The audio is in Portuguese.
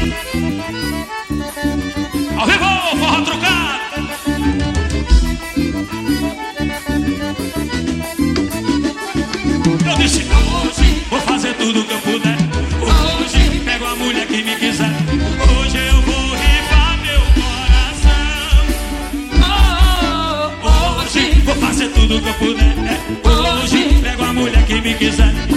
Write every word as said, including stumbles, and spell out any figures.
Ao vivo, forró trucado. Eu disse hoje vou fazer tudo que eu puder. Hoje pego a mulher que me quiser. Hoje eu vou rifar meu coração. Hoje vou fazer tudo que eu puder. Hoje pego a mulher que me quiser.